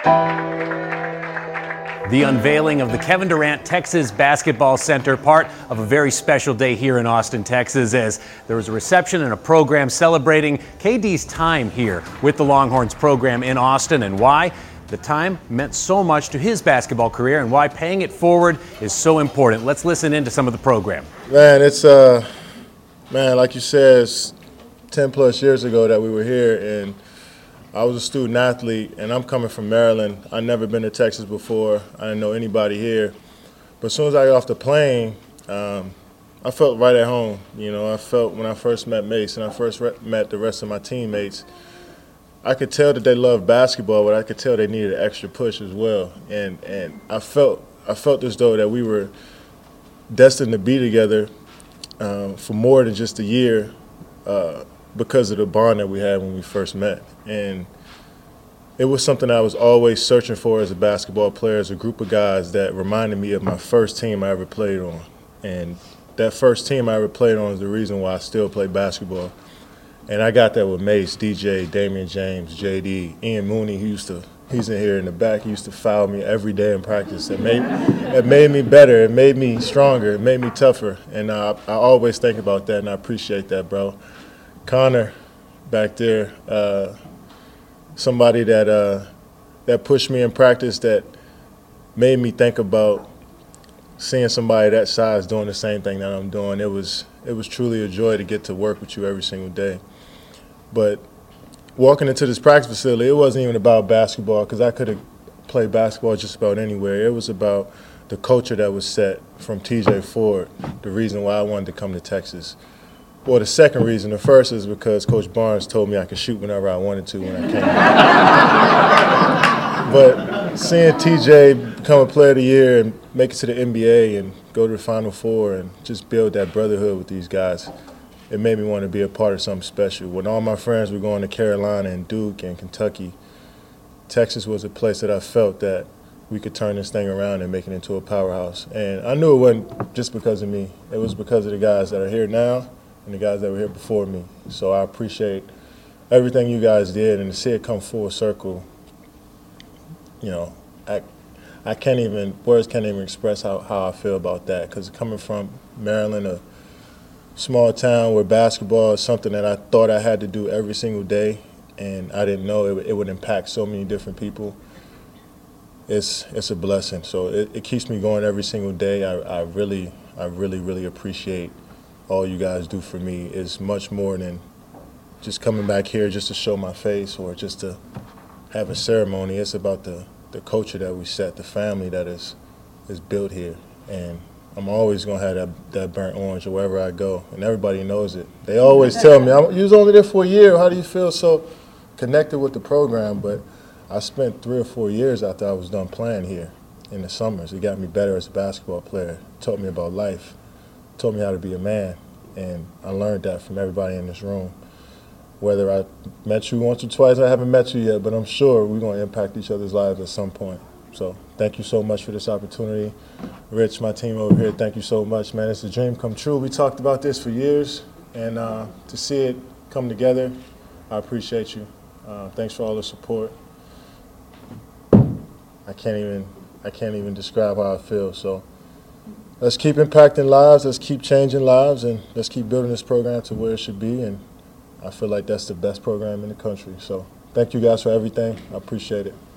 The unveiling of the Kevin Durant Texas Basketball Center, part of a very special day here in Austin, Texas, as there was a reception and a program celebrating KD's time here with the Longhorns program in Austin, and why the time meant so much to his basketball career and why paying it forward is so important. Let's listen into some of the program. Man, it's like you said, it's 10 plus years ago that we were here, and I was a student athlete, and I'm coming from Maryland. I'd never been to Texas before. I didn't know anybody here. But as soon as I got off the plane, I felt right at home. You know, I felt when I first met Mace and I first met the rest of my teammates, I could tell that they loved basketball, but I could tell they needed an extra push as well. And I felt as though that we were destined to be together for more than just a year, because of the bond that we had when we first met. And it was something I was always searching for as a basketball player, as a group of guys that reminded me of my first team I ever played on. And that first team I ever played on is the reason why I still play basketball. And I got that with Mace, DJ, Damian James, JD, Ian Mooney, he's in here in the back. He used to foul me every day in practice. It made me better. It made me stronger. It made me tougher. And I always think about that, and I appreciate that, bro. Connor back there, somebody that pushed me in practice, that made me think about seeing somebody that size doing the same thing that I'm doing. It was truly a joy to get to work with you every single day. But walking into this practice facility, it wasn't even about basketball, because I could have played basketball just about anywhere. It was about the culture that was set from TJ Ford, the reason why I wanted to come to Texas. Well, the second reason, the first is because Coach Barnes told me I could shoot whenever I wanted to when I came. But seeing TJ become a player of the year and make it to the NBA and go to the Final Four and just build that brotherhood with these guys, it made me want to be a part of something special. When all my friends were going to Carolina and Duke and Kentucky, Texas was a place that I felt that we could turn this thing around and make it into a powerhouse. And I knew it wasn't just because of me. It was because of the guys that are here now and the guys that were here before me. So I appreciate everything you guys did, and to see it come full circle, you know, words can't even express how I feel about that, because coming from Maryland, a small town where basketball is something that I thought I had to do every single day, and I didn't know it would impact so many different people, it's a blessing. So it keeps me going every single day. I really appreciate all you guys do for me. Is much more than just coming back here just to show my face or just to have a ceremony. It's about the culture that we set, the family that is built here. And I'm always going to have that burnt orange wherever I go, and everybody knows it. They always tell me, you was only there for a year, how do you feel so connected with the program? But I spent 3 or 4 years after I was done playing here in the summers. It got me better as a basketball player. It taught me about life. Taught me how to be a man, and I learned that from everybody in this room. Whether I met you once or twice, I haven't met you yet, but I'm sure we're going to impact each other's lives at some point. So thank you so much for this opportunity. Rich, my team over here, thank you so much, man. It's a dream come true. We talked about this for years, and to see it come together, I appreciate you. Thanks for all the support. I can't even describe how I feel. So let's keep impacting lives, let's keep changing lives, and let's keep building this program to where it should be. And I feel like that's the best program in the country. So thank you guys for everything. I appreciate it.